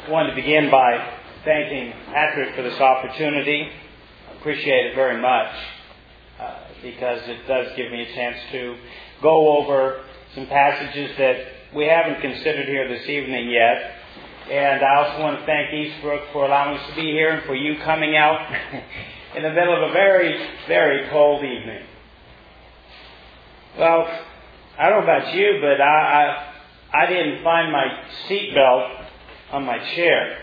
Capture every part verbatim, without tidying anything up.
I wanted to begin by thanking Patrick for this opportunity. I appreciate it very much uh, because it does give me a chance to go over some passages that we haven't considered here this evening yet. And I also want to thank Eastbrook for allowing us to be here and for you coming out in the middle of a very, very cold evening. Well, I don't know about you, but I I, I didn't find my seatbelt on my chair.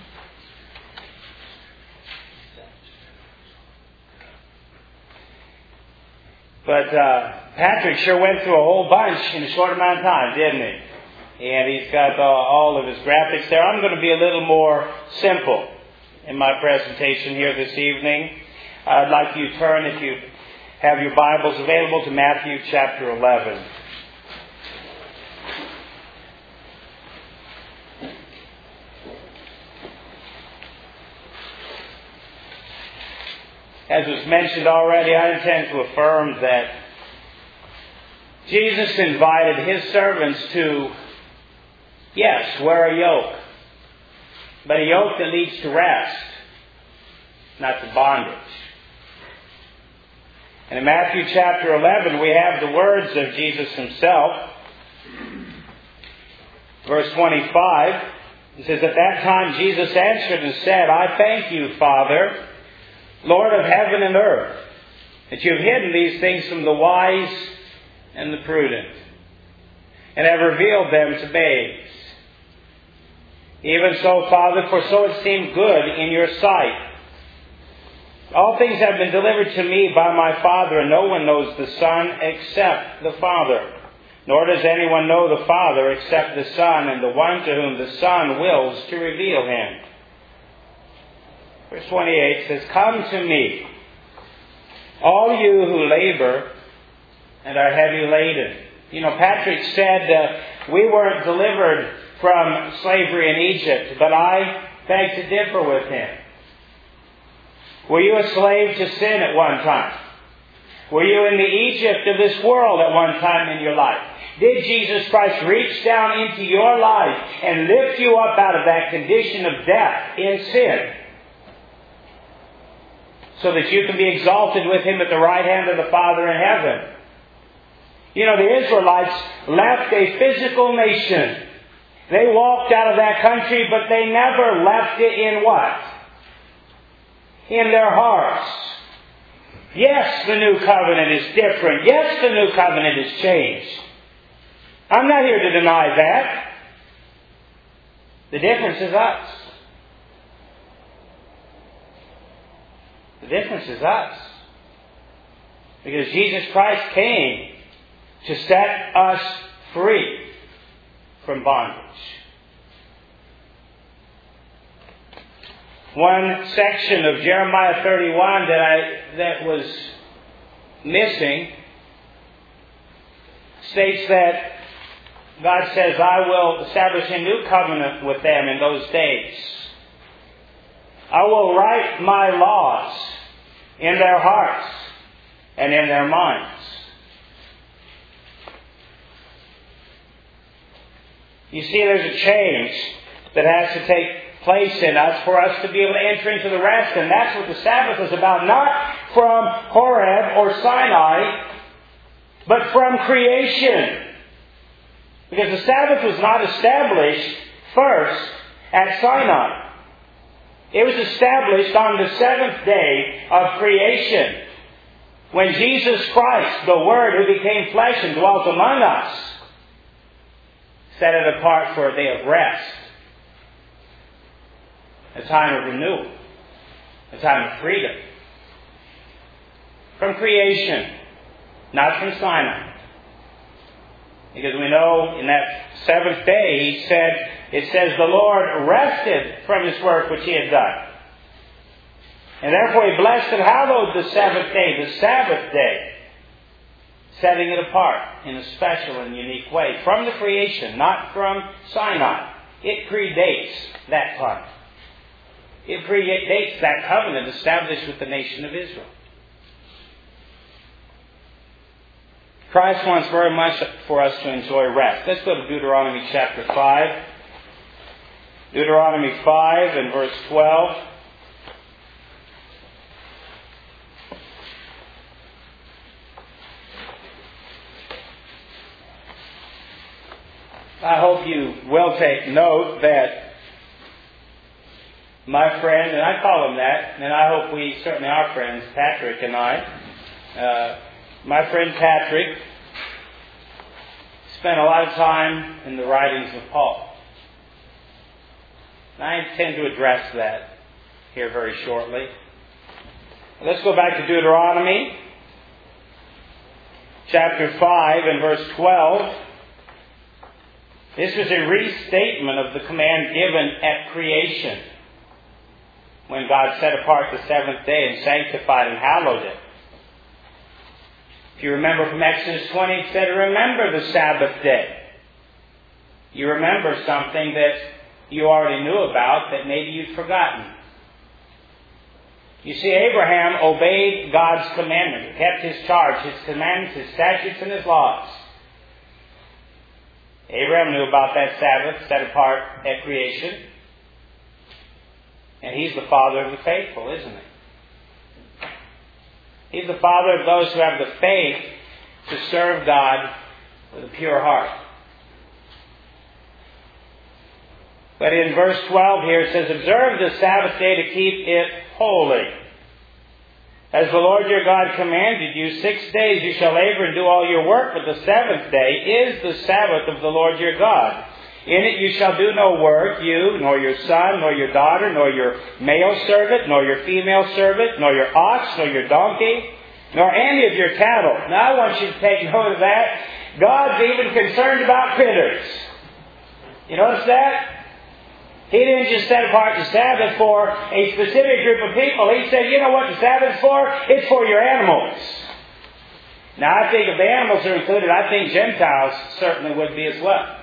But uh, Patrick sure went through a whole bunch in a short amount of time, didn't he? And he's got uh, all of his graphics there. I'm going to be a little more simple in my presentation here this evening. I'd like you to turn, if you have your Bibles available, to Matthew chapter eleven. As was mentioned already, I intend to affirm that Jesus invited His servants to, yes, wear a yoke, but a yoke that leads to rest, not to bondage. And in Matthew chapter eleven, we have the words of Jesus Himself. Verse twenty-five, it says, "At that time Jesus answered and said, I thank you, Father, Lord of heaven and earth, that you have hidden these things from the wise and the prudent, and have revealed them to babes. Even so, Father, for so it seemed good in your sight. All things have been delivered to me by my Father, and no one knows the Son except the Father. Nor does anyone know the Father except the Son, and the one to whom the Son wills to reveal Him." Verse twenty-eight says, "Come to me, all you who labor and are heavy laden." You know, Patrick said uh, we weren't delivered from slavery in Egypt, but I beg to differ with him. Were you a slave to sin at one time? Were you in the Egypt of this world at one time in your life? Did Jesus Christ reach down into your life and lift you up out of that condition of death in sin, so that you can be exalted with Him at the right hand of the Father in heaven? You know, the Israelites left a physical nation. They walked out of that country, but they never left it in what? In their hearts. Yes, the new covenant is different. Yes, the new covenant is changed. I'm not here to deny that. The difference is us. The difference is us. Because Jesus Christ came to set us free from bondage. One section of Jeremiah thirty-one that I that was missing states that God says, "I will establish a new covenant with them in those days. I will write my laws in their hearts and in their minds." You see, there's a change that has to take place in us for us to be able to enter into the rest. And that's what the Sabbath is about. Not from Horeb or Sinai, but from creation. Because the Sabbath was not established first at Sinai. It was established on the seventh day of creation, when Jesus Christ, the Word who became flesh and dwelt among us, set it apart for a day of rest, a time of renewal, a time of freedom. From creation, not from Sinai. Because we know in that seventh day, he said, it says the Lord rested from His work which He had done. And therefore He blessed and hallowed the seventh day, the Sabbath day, setting it apart in a special and unique way from the creation, not from Sinai. It predates that time. It predates that covenant established with the nation of Israel. Christ wants very much for us to enjoy rest. Let's go to Deuteronomy chapter five. Deuteronomy five and verse twelve. I hope you will take note that my friend, and I call him that, and I hope we certainly are friends, Patrick and I, uh, my friend Patrick spent a lot of time in the writings of Paul. And I intend to address that here very shortly. Let's go back to Deuteronomy chapter five and verse twelve. This was a restatement of the command given at creation, when God set apart the seventh day and sanctified and hallowed it. If you remember from Exodus twenty, it said, remember the Sabbath day. You remember something that you already knew about that maybe you'd forgotten. You see, Abraham obeyed God's commandment. He kept his charge, his commandments, his statutes, and his laws. Abraham knew about that Sabbath set apart at creation. And he's the father of the faithful, isn't he? He's the father of those who have the faith to serve God with a pure heart. But in verse twelve here it says, observe the Sabbath day to keep it holy. As the Lord your God commanded you, six days you shall labor and do all your work, but the seventh day is the Sabbath of the Lord your God. In it you shall do no work, you, nor your son, nor your daughter, nor your male servant, nor your female servant, nor your ox, nor your donkey, nor any of your cattle. Now I want you to take note of that. God's even concerned about critters. You notice that? He didn't just set apart the Sabbath for a specific group of people. He said, you know what the Sabbath's for? It's for your animals. Now I think if the animals are included, I think Gentiles certainly would be as well.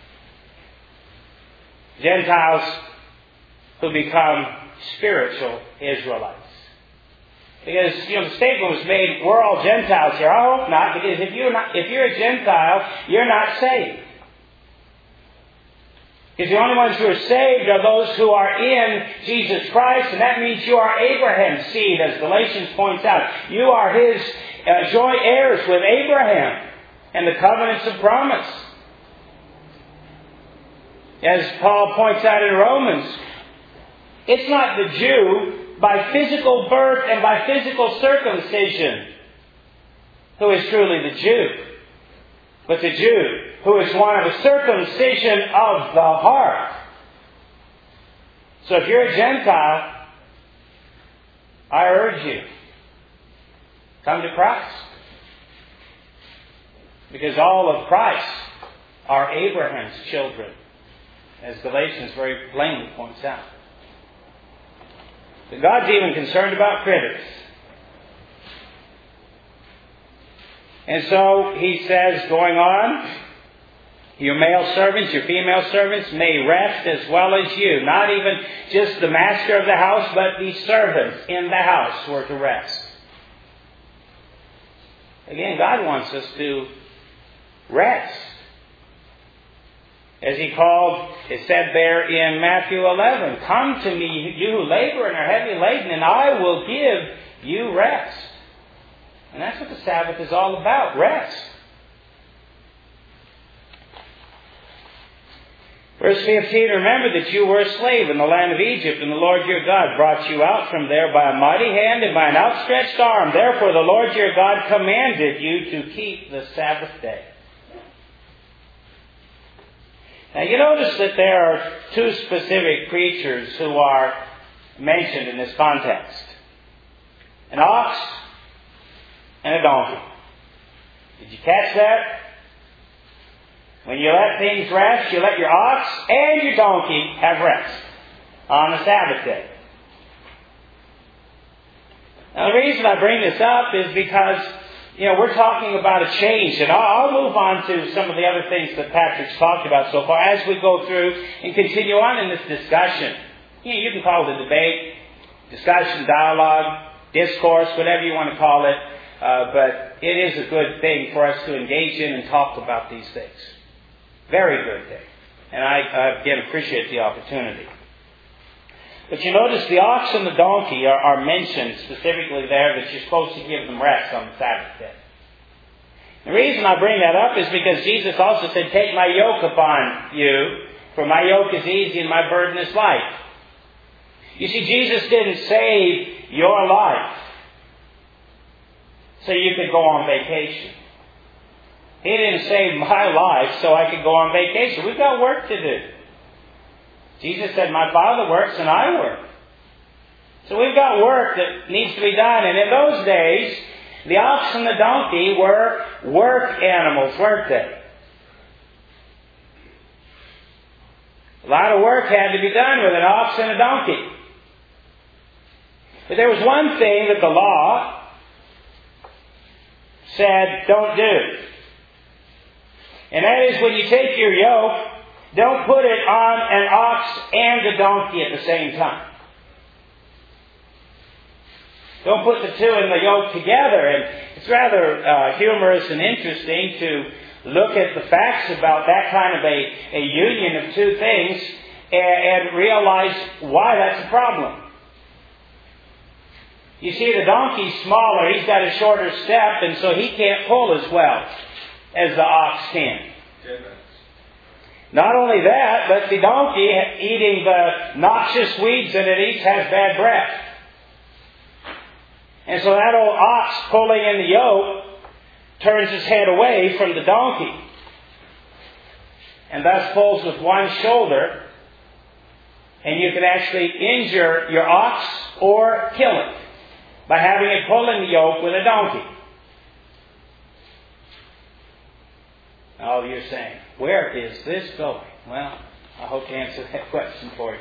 Gentiles who become spiritual Israelites. Because, you know, the statement was made, we're all Gentiles here. I hope not, because if you're not, if you're a Gentile, you're not saved. Because the only ones who are saved are those who are in Jesus Christ, and that means you are Abraham's seed, as Galatians points out. You are his uh, joint heirs with Abraham and the covenants of promise. As Paul points out in Romans, it's not the Jew by physical birth and by physical circumcision who is truly the Jew, but the Jew who is one of a circumcision of the heart. So if you're a Gentile, I urge you, come to Christ. Because all of Christ are Abraham's children, as Galatians very plainly points out. But God's even concerned about critters. And so he says, going on, your male servants, your female servants may rest as well as you. Not even just the master of the house, but the servants in the house were to rest. Again, God wants us to rest. As he called, it said there in Matthew eleven, come to me, you who labor and are heavy laden, and I will give you rest. And that's what the Sabbath is all about, rest. Verse fifteen, remember that you were a slave in the land of Egypt, and the Lord your God brought you out from there by a mighty hand and by an outstretched arm. Therefore the Lord your God commanded you to keep the Sabbath day. Now you notice that there are two specific creatures who are mentioned in this context. An ox and a donkey. Did you catch that? When you let things rest, you let your ox and your donkey have rest on the Sabbath day. Now the reason I bring this up is because, you know, we're talking about a change, and I'll, I'll move on to some of the other things that Patrick's talked about so far as we go through and continue on in this discussion. You know, you can call it a debate, discussion, dialogue, discourse, whatever you want to call it, uh, but it is a good thing for us to engage in and talk about these things. Very good thing. And I, I again appreciate the opportunity. But you notice the ox and the donkey are, are mentioned specifically there, that you're supposed to give them rest on the Sabbath day. The reason I bring that up is because Jesus also said, take my yoke upon you, for my yoke is easy and my burden is light. You see, Jesus didn't save your life so you could go on vacation. He didn't save my life so I could go on vacation. We've got work to do. Jesus said, my Father works and I work. So we've got work that needs to be done. And in those days, the ox and the donkey were work animals, weren't they? A lot of work had to be done with an ox and a donkey. But there was one thing that the law said, don't do. And that is when you take your yoke, don't put it on an ox and a donkey at the same time. Don't put the two in the yoke together. And it's rather uh, humorous and interesting to look at the facts about that kind of a, a union of two things and, and realize why that's a problem. You see, the donkey's smaller. He's got a shorter step, and so he can't pull as well as the ox can. Not only that, but the donkey, eating the noxious weeds that it eats, has bad breath. And so that old ox pulling in the yoke turns his head away from the donkey, and thus pulls with one shoulder, and you can actually injure your ox or kill it by having it pull in the yoke with a donkey. Oh, you're saying, where is this going? Well, I hope to answer that question for you.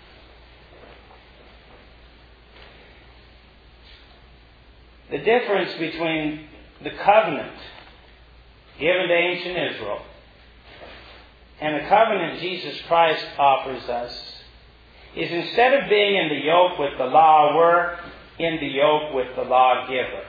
The difference between the covenant given to ancient Israel and the covenant Jesus Christ offers us is, instead of being in the yoke with the law, we're in the yoke with the lawgiver.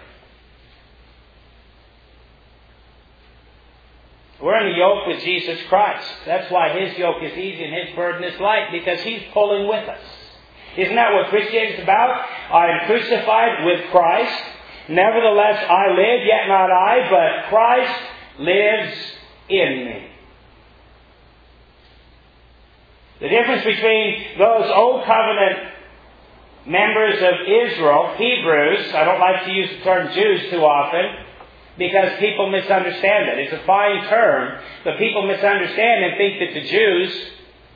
We're in the yoke with Jesus Christ. That's why His yoke is easy and His burden is light, because He's pulling with us. Isn't that what Christianity is about? I am crucified with Christ. Nevertheless, I live, yet not I, but Christ lives in me. The difference between those Old Covenant members of Israel, Hebrews, I don't like to use the term Jews too often, because people misunderstand it. It's a fine term, but people misunderstand and think that the Jews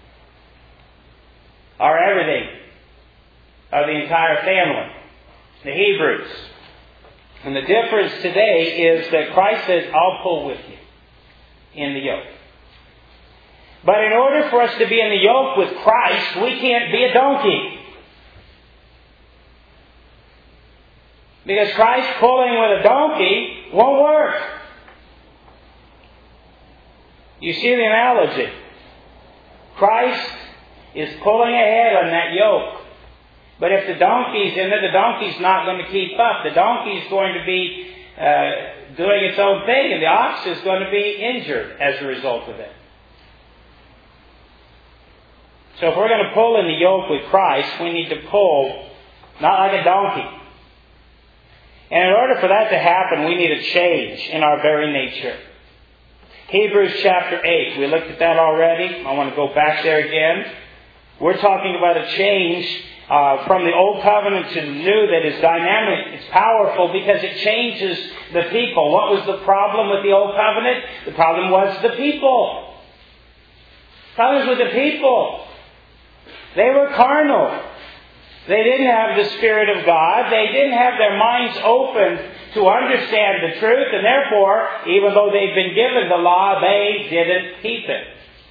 are everything, are the entire family, the Hebrews. And the difference today is that Christ says, I'll pull with you in the yoke. But in order for us to be in the yoke with Christ, we can't be a donkey. Because Christ pulling with a donkey won't work. You see the analogy. Christ is pulling ahead on that yoke. But if the donkey's in it, the donkey's not going to keep up. The donkey's going to be uh, doing its own thing, and the ox is going to be injured as a result of it. So if we're going to pull in the yoke with Christ, we need to pull not like a donkey. And in order for that to happen, we need a change in our very nature. Hebrews chapter eight. We looked at that already. I want to go back there again. We're talking about a change uh, from the Old Covenant to the New that is dynamic. It's powerful because it changes the people. What was the problem with the Old Covenant? The problem was the people. The problem was with the people. They were carnal. They didn't have the Spirit of God. They didn't have their minds open to understand the truth. And therefore, even though they'd been given the law, they didn't keep it.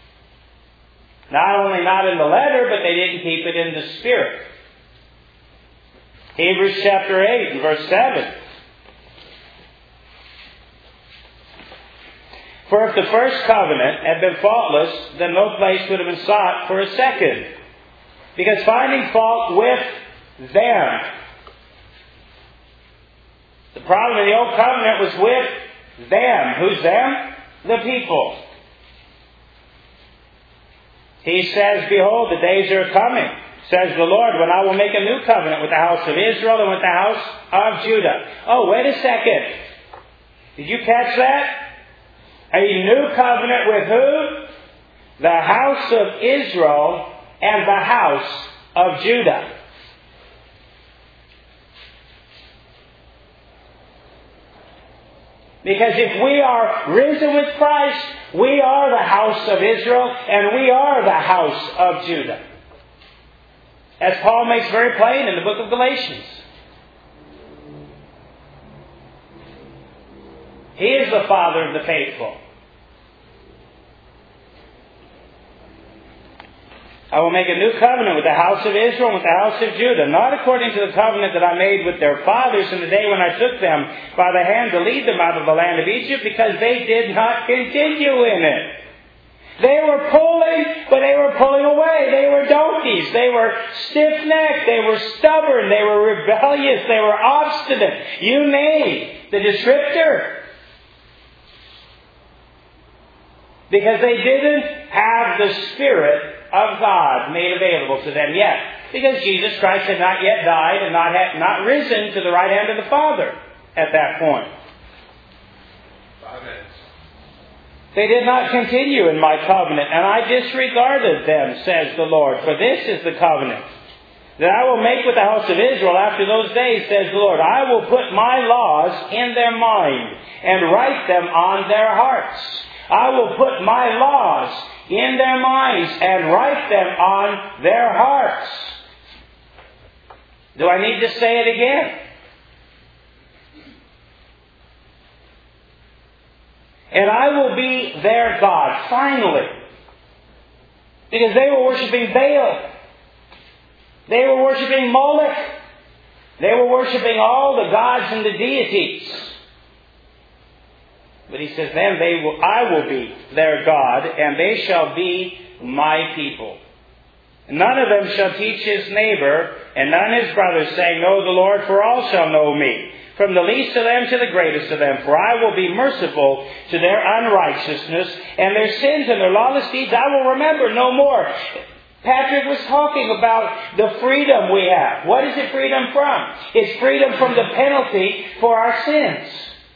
Not only not in the letter, but they didn't keep it in the Spirit. Hebrews chapter eight and verse seven. For if the first covenant had been faultless, then no place would have been sought for a second. Because finding fault with them. The problem in the Old Covenant was with them. Who's them? The people. He says, behold, the days are coming, says the Lord, when I will make a new covenant with the house of Israel and with the house of Judah. Oh, wait a second. Did you catch that? A new covenant with who? The house of Israel and the house of Judah. Because if we are risen with Christ, we are the house of Israel and we are the house of Judah. As Paul makes very plain in the book of Galatians. He is the Father of the faithful. I will make a new covenant with the house of Israel and with the house of Judah, not according to the covenant that I made with their fathers in the day when I took them by the hand to lead them out of the land of Egypt, because they did not continue in it. They were pulling, but they were pulling away. They were donkeys. They were stiff-necked. They were stubborn. They were rebellious. They were obstinate. You name the descriptor. Because they didn't have the Spirit of God made available to them yet. Because Jesus Christ had not yet died and not, had, not risen to the right hand of the Father at that point. Five minutes. They did not continue in my covenant, and I disregarded them, says the Lord. For this is the covenant that I will make with the house of Israel after those days, says the Lord. I will put my laws in their mind and write them on their hearts. I will put my laws in their minds and write them on their hearts. Do I need to say it again? And I will be their God, finally. Because they were worshiping Baal. They were worshiping Moloch. They were worshiping all the gods and the deities. But he says, then they will, I will be their God, and they shall be my people. None of them shall teach his neighbor, and none his brother, saying, know the Lord, for all shall know me, from the least of them to the greatest of them. For I will be merciful to their unrighteousness, and their sins and their lawless deeds I will remember no more. Patrick was talking about the freedom we have. What is it freedom from? It's freedom from the penalty for our sins.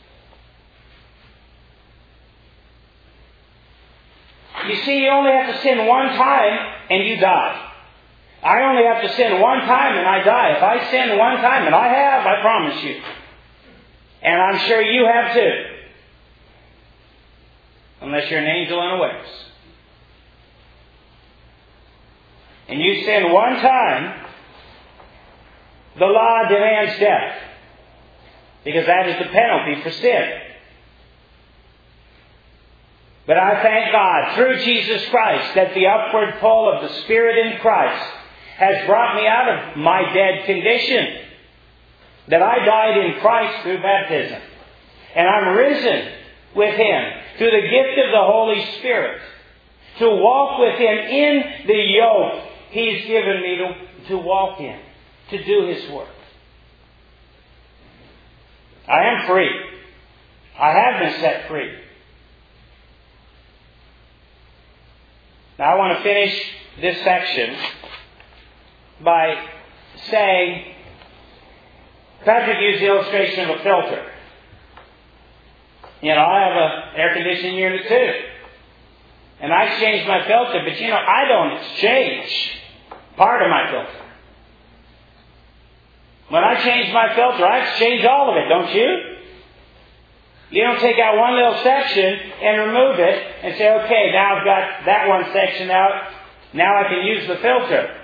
You see, you only have to sin one time and you die. I only have to sin one time and I die. If I sin one time, and I have, I promise you. And I'm sure you have too. Unless you're an angel unawares. And you sin one time, the law demands death. Because that is the penalty for sin. But I thank God through Jesus Christ that the upward pull of the Spirit in Christ has brought me out of my dead condition. That I died in Christ through baptism. And I'm risen with Him through the gift of the Holy Spirit. To walk with Him in the yoke He's given me to, to walk in. To do His work. I am free. I have been set free. Now I want to finish this section by saying, Patrick used the illustration of a filter. You know, I have an air conditioning unit too. And I exchange my filter, but you know, I don't exchange part of my filter. When I change my filter, I exchange all of it, don't you? You don't take out one little section and remove it and say, okay, now I've got that one section out. Now I can use the filter.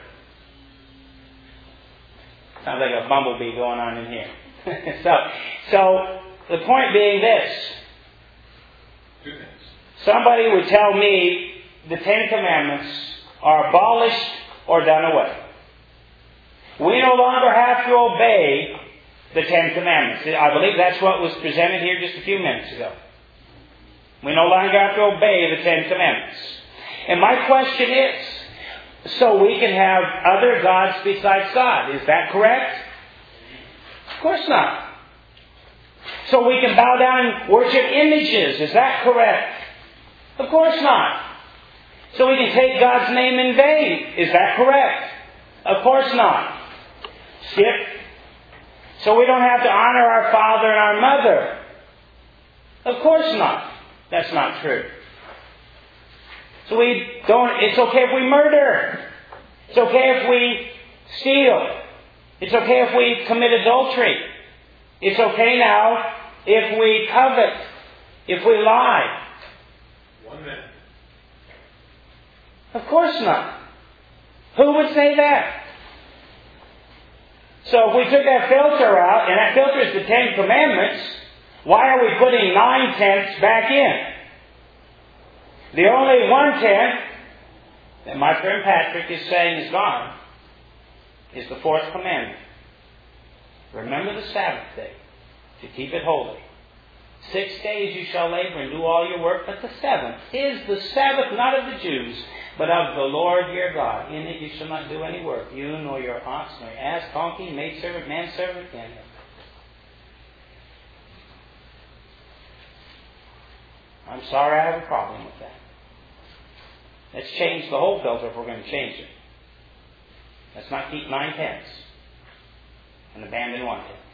Sounds like a bumblebee going on in here. so, so the point being this. Two things. Somebody would tell me the Ten Commandments are abolished or done away. We no longer have to obey the Ten Commandments. I believe that's what was presented here just a few minutes ago. We no longer have to obey the Ten Commandments. And my question is, so we can have other gods besides God. Is that correct? Of course not. So we can bow down and worship images. Is that correct? Of course not. So we can take God's name in vain. Is that correct? Of course not. Skip. So we don't have to honor our father and our mother. Of course not. That's not true. So we don't, it's okay if we murder. It's okay if we steal. It's okay if we commit adultery. It's okay now if we covet, if we lie. One minute. Of course not. Who would say that? So if we took that filter out, and that filter is the Ten Commandments, why are we putting nine-tenths back in? The only one-tenth that my friend Patrick is saying is gone is the fourth commandment. Remember the Sabbath day, to keep it holy. Six days you shall labor and do all your work, but the seventh is the Sabbath, not of the Jews, but of the Lord your God. In it you shall not do any work, you nor your ox, nor your ass, donkey, maidservant, manservant, and I'm sorry I have a problem with that. Let's change the whole filter if we're going to change it. Let's not keep nine tenths and abandon one tenth.